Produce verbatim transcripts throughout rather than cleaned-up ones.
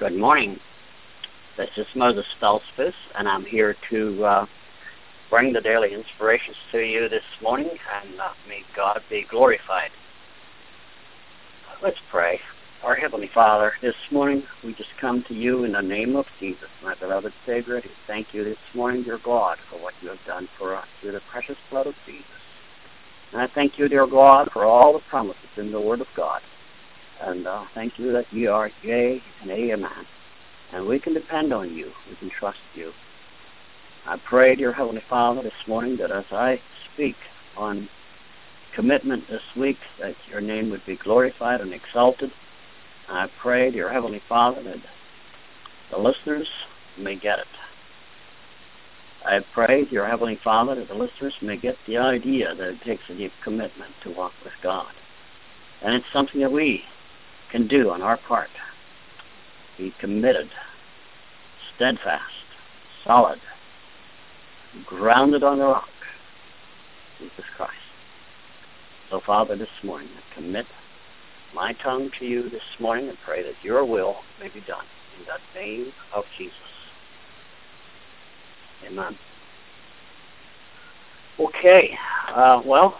Good morning. This is Moses Felspis, and I'm here to uh, bring the daily inspirations to you this morning, and uh, may God be glorified. Let's pray. Our Heavenly Father, this morning we just come to you in the name of Jesus, my beloved Savior. We thank you this morning, dear God, for what you have done for us through the precious blood of Jesus. And I thank you, dear God, for all the promises in the Word of God. And uh, thank you that you are yea and amen. And we can depend on you. We can trust you. I pray, dear Heavenly Father, this morning that as I speak on commitment this week, that your name would be glorified and exalted. I pray, dear Heavenly Father, that the listeners may get it. I pray, dear Heavenly Father, that the listeners may get the idea that it takes a deep commitment to walk with God. And it's something that we can do on our part. Be committed, steadfast, solid, grounded on the rock, Jesus Christ. So, Father, this morning, I commit my tongue to you this morning and pray that your will may be done in the name of Jesus. Amen. Okay, uh, well,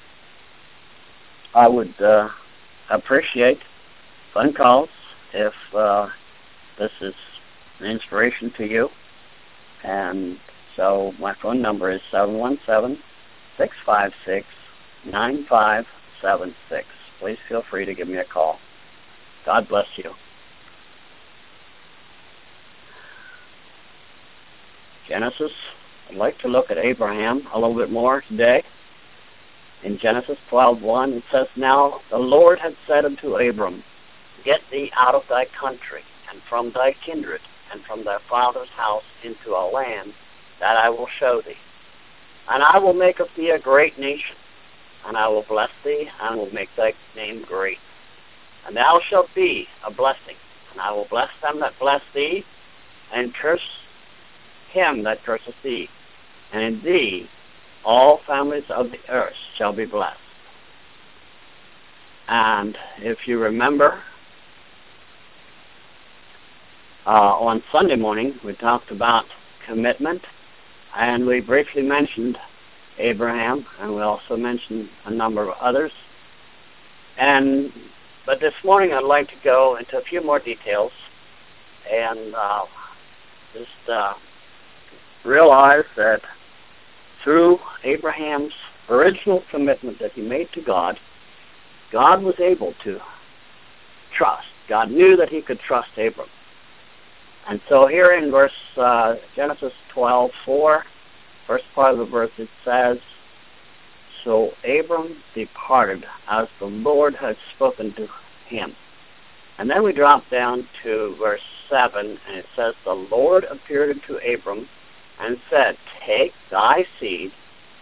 I would uh, appreciate phone calls if uh, this is an inspiration to you. And so my phone number is seven one seven, six five six, nine five seven six. Please feel free to give me a call. God bless you. Genesis, I'd like to look at Abraham a little bit more today. In Genesis twelve one, it says, Now the Lord had said unto Abram, Get thee out of thy country, and from thy kindred, and from thy father's house into a land that I will show thee. And I will make of thee a great nation, and I will bless thee, and will make thy name great. And thou shalt be a blessing, and I will bless them that bless thee, and curse him that curseth thee. And in thee all families of the earth shall be blessed. And if you remember, uh, on Sunday morning we talked about commitment, and we briefly mentioned Abraham, and we also mentioned a number of others. And but this morning I'd like to go into a few more details and uh, just uh, realize that through Abraham's original commitment that he made to God, God was able to trust. God knew that he could trust Abram. And so here in verse uh, Genesis twelve four, first part of the verse, it says, So Abram departed as the Lord had spoken to him. And then we drop down to verse seven, and it says, The Lord appeared unto Abram and said, Take thy seed.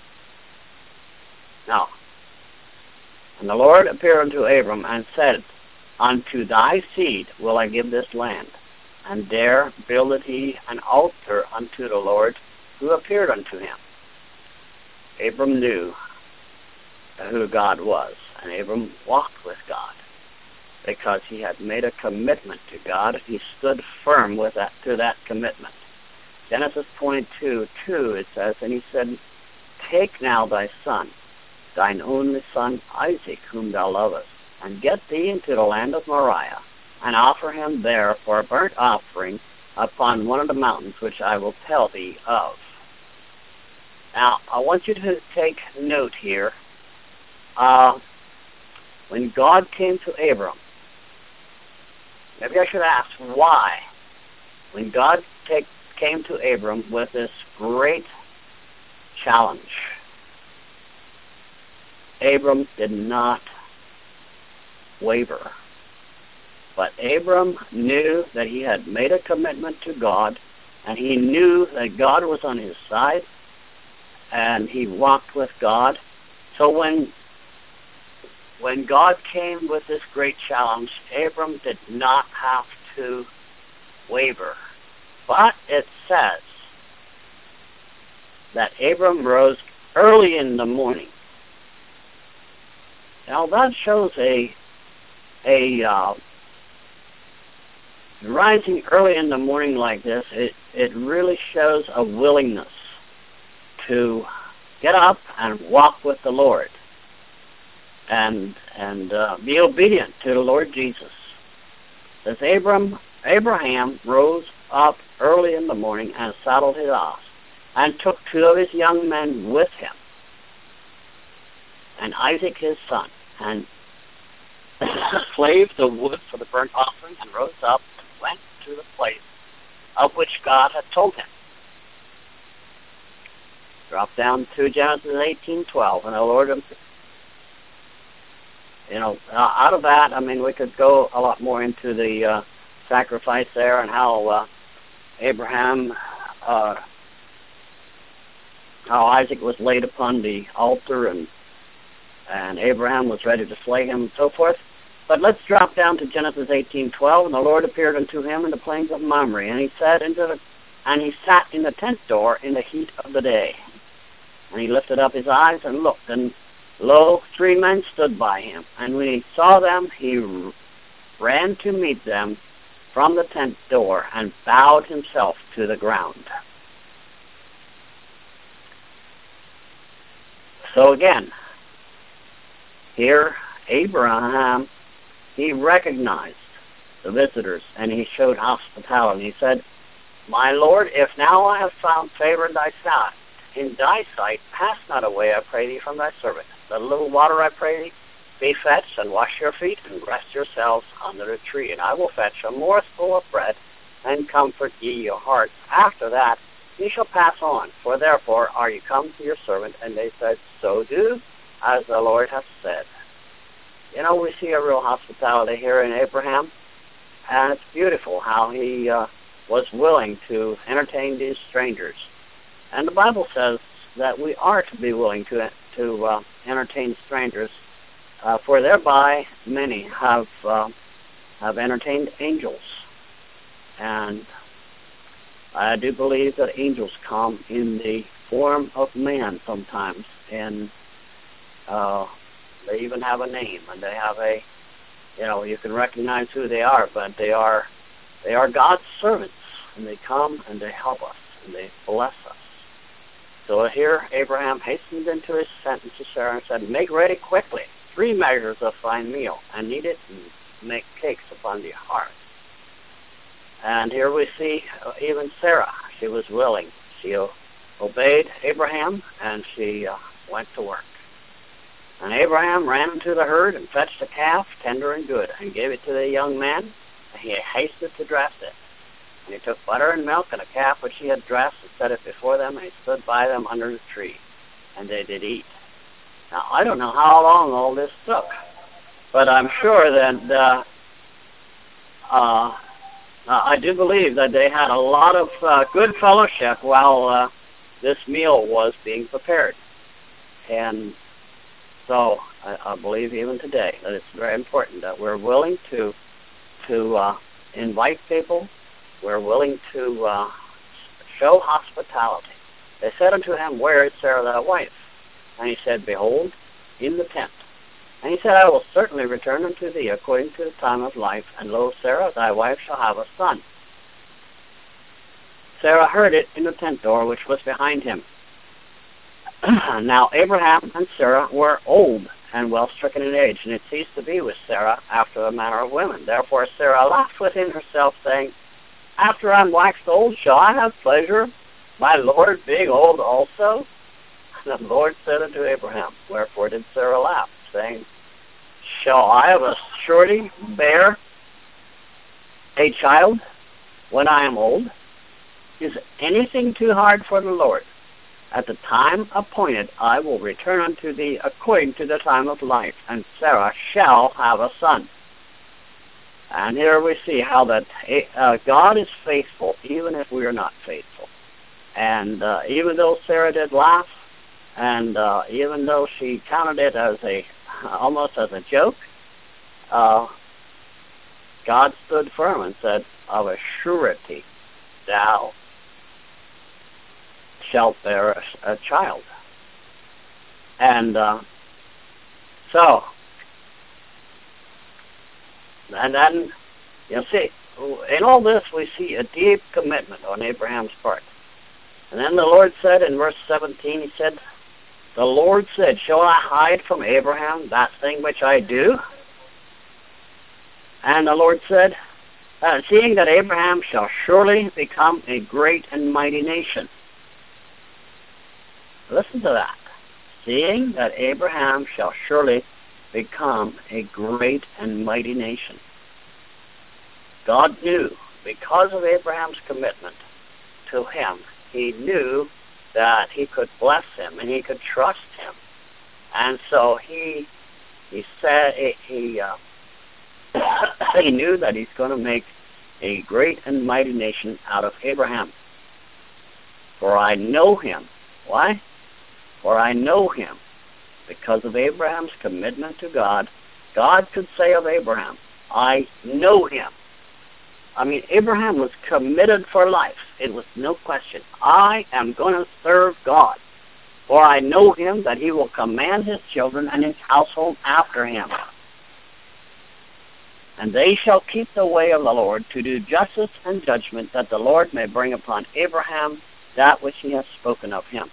Now, and the Lord appeared unto Abram and said, Unto thy seed will I give this land. And there builded he an altar unto the Lord who appeared unto him. Abram knew who God was, and Abram walked with God because he had made a commitment to God, and he stood firm with that to that commitment. Genesis twenty-two two, it says, And he said, Take now thy son, thine only son Isaac, whom thou lovest, and get thee into the land of Moriah, and offer him there for a burnt offering upon one of the mountains which I will tell thee of. Now, I want you to take note here. Uh, when God came to Abram, maybe I should ask why. When God take, came to Abram with this great challenge, Abram did not waver. But Abram knew that he had made a commitment to God, and he knew that God was on his side, and he walked with God. So when when God came with this great challenge, Abram did not have to waver. But it says that Abram rose early in the morning. Now that shows a a uh, rising early in the morning like this, it, it really shows a willingness to get up and walk with the Lord and and uh, be obedient to the Lord Jesus. As Abram, Abraham rose up early in the morning and saddled his ass and took two of his young men with him and Isaac his son, and slaved the wood for the burnt offering, and rose up and went to the place of which God had told him. Drop down to Genesis eighteen twelve, and the Lord, you know, uh, out of that, I mean, we could go a lot more into the uh, sacrifice there and how uh, Abraham, uh, how Isaac was laid upon the altar, and and Abraham was ready to slay him, and so forth. But let's drop down to Genesis eighteen twelve. And the Lord appeared unto him in the plains of Mamre, and he said into the, and he sat in the tent door in the heat of the day. And he lifted up his eyes and looked, and lo, three men stood by him. And when he saw them, he ran to meet them from the tent door and bowed himself to the ground. So again, here Abraham, he recognized the visitors, and he showed hospitality. He said, My Lord, if now I have found favor in thy sight, in thy sight, pass not away, I pray thee, from thy servant. The little water, I pray thee, be fetched, and wash your feet, and rest yourselves under a tree. And I will fetch a morsel of bread, and comfort ye your hearts. After that ye shall pass on, for therefore are ye come to your servant. And they said, So do as the Lord hath said. You know, we see a real hospitality here in Abraham, and it's beautiful how he uh, was willing to entertain these strangers. And the Bible says that we are to be willing to to uh, entertain strangers, uh, for thereby many have uh, have entertained angels. And I do believe that angels come in the form of man sometimes, and uh, they even have a name, and they have a, you know, you can recognize who they are, but they are they are God's servants, and they come and they help us, and they bless us. So here Abraham hastened into his tent to Sarah and said, Make ready quickly three measures of fine meal, and knead it, and make cakes upon the hearth. And here we see uh, even Sarah, she was willing. She uh, obeyed Abraham, and she uh, went to work. And Abraham ran into the herd and fetched a calf, tender and good, and gave it to the young man, and he hasted to dress it. And he took butter and milk and a calf which he had dressed, and set it before them, and he stood by them under the tree, and they did eat. Now, I don't know how long all this took, but I'm sure that uh, uh, I do believe that they had a lot of uh, good fellowship while uh, this meal was being prepared. And so I, I believe even today that it's very important that we're willing to to uh, invite people. We're willing to uh, show hospitality. They said unto him, Where is Sarah thy wife? And he said, Behold, in the tent. And he said, I will certainly return unto thee according to the time of life, and lo, Sarah thy wife shall have a son. Sarah heard it in the tent door which was behind him. Now Abraham and Sarah were old and well stricken in age, and it ceased to be with Sarah after the manner of women. Therefore Sarah laughed within herself, saying, After I am waxed old, shall I have pleasure, my Lord being old also? And the Lord said unto Abraham, Wherefore did Sarah laugh, saying, Shall I of a surety bear a child when I am old? Is anything too hard for the Lord? At the time appointed I will return unto thee according to the time of life, and Sarah shall have a son. And here we see how that uh, God is faithful, even if we are not faithful. And uh, even though Sarah did laugh, and uh, even though she counted it as a almost as a joke, uh, God stood firm and said, Of a surety thou shalt bear a, a child. And uh, so, and then, you see, in all this we see a deep commitment on Abraham's part. And then the Lord said in verse seventeen, he said, the Lord said, shall I hide from Abraham that thing which I do? And the Lord said, uh, seeing that Abraham shall surely become a great and mighty nation. Listen to that. Seeing that Abraham shall surely become a great and mighty nation. God knew, because of Abraham's commitment to him, he knew that he could bless him and he could trust him. And so he he said he uh, he knew that he's going to make a great and mighty nation out of Abraham. For I know him. Why? For I know him. Because of Abraham's commitment to God, God could say of Abraham, I know him. I mean, Abraham was committed for life. It was no question. I am going to serve God. For I know him that he will command his children and his household after him. And they shall keep the way of the Lord to do justice and judgment, that the Lord may bring upon Abraham that which he has spoken of him.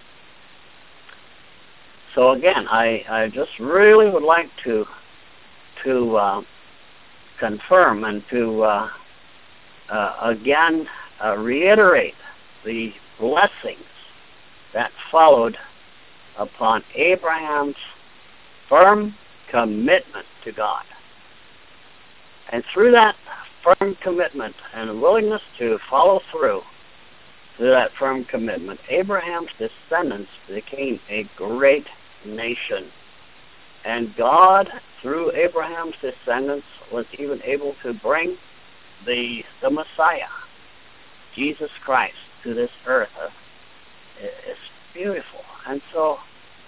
So again, I, I just really would like to to uh, confirm and to uh, uh, again uh, reiterate the blessings that followed upon Abraham's firm commitment to God. And through that firm commitment and willingness to follow through to that firm commitment, Abraham's descendants became a great nation. And God, through Abraham's descendants, was even able to bring the, the Messiah, Jesus Christ, to this earth. Uh, it's beautiful. And so,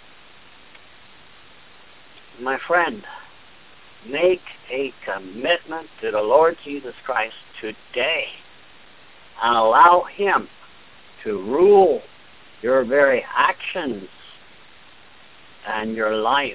my friend, make a commitment to the Lord Jesus Christ today and allow him to rule your very actions and your life,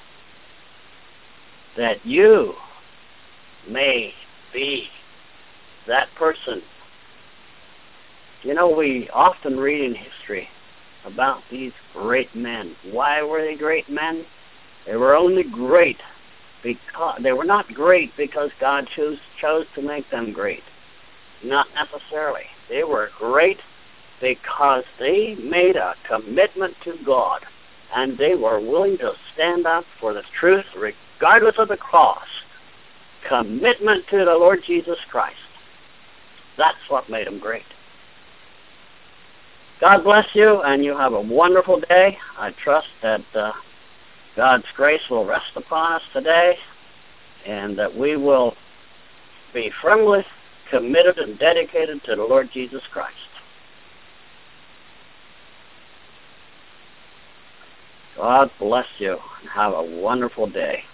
that you may be that person. You know, we often read in history about these great men. Why were they great men? They were only great because they were not great because God chose chose to make them great. Not necessarily. They were great because they made a commitment to God, and they were willing to stand up for the truth regardless of the cost. Commitment to the Lord Jesus Christ. That's what made them great. God bless you, and you have a wonderful day. I trust that uh, God's grace will rest upon us today, and that we will be firmly committed and dedicated to the Lord Jesus Christ. God bless you, and have a wonderful day.